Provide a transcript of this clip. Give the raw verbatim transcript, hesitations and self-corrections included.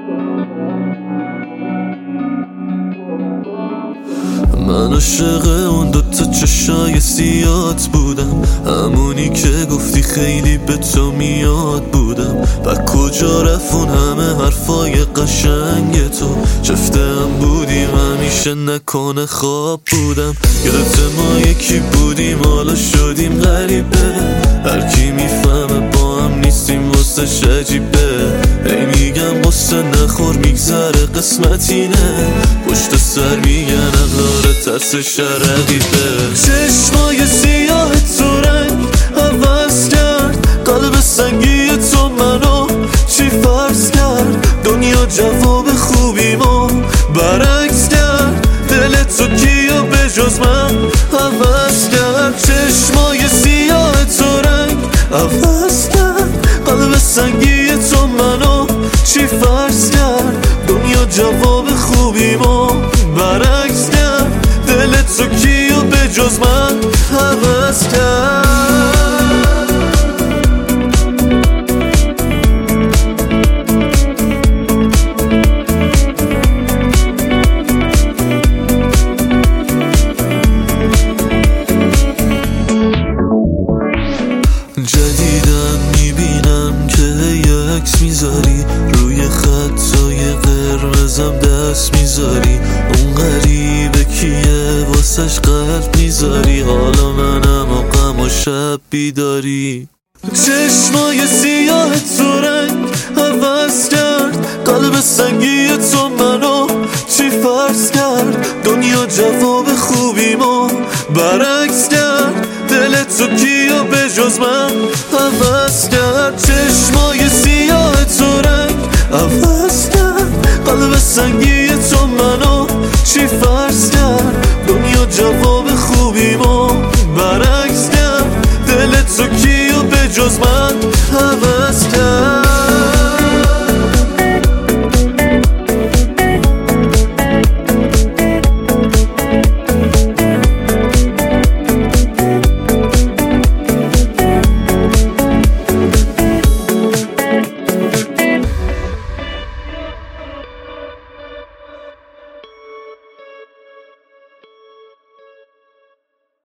من عاشق اون دوتا چشای سیات بودم، همونی که گفتی خیلی به تو میاد بودم. و کجا رفت اون همه حرفای قشنگ تو؟ چفته هم بودیم همیشه، نکنه خواب بودم. یادت ما یکی بودیم حالا شدیم غریبه، هرکی میفهمه با هم نیستیم واسه عجیبه. ای میگم قصه نخور میگذره قسمتی نه، پشت سر میگن اقلاره ترسش رقیبه. چشمای سیاه تو رنگ عوض کرد، قلب سنگی تو منو چی فرض کرد؟ دنیا جواب خوبیمو برعکس کرد، دل تو کیو به جز من عوض کرد؟ چشمای سیاه تو رنگ عوض کرد، قلب سنگی تو منو چی فرض کرد؟ دنیا جواب خوبیمو برعکس کرد، دل تو کیو به جز من عوض کرد؟ جدیدن میبینم که یه عکس میذاری روی خطای قرمزم دست میذاری، اون غریبه کیه واسش قلب میذاری؟ حالا منم و غم و شب بیداری. چشمای سیاه تو رنگ عوض کرد، قلب سنگی تو منو چی فرض کرد؟ دنیا جواب خوبیمو برعکس کرد، دل تو کیو به جز من عوض کرد؟ چشمای سیاه تو رنگ عوض کرد، قلب سنگی